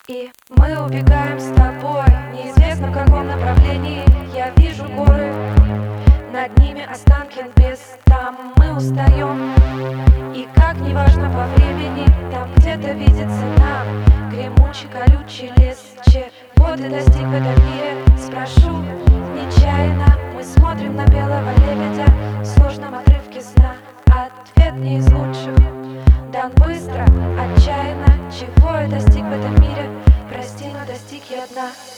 И мы убегаем с тобой, неизвестно в каком направлении. Я вижу горы, над ними останки без. Там мы устаем, и как неважно по времени, там где-то видится нам гремучий колючий лес. Чего ты достиг в этом мире? Спрошу нечаянно. Мы смотрим на белого лебедя в сложном отрывке сна. Ответ не из лучших, дан быстро, отчаянно. Чего я достиг в этом мире? Прости, но достиг я дна.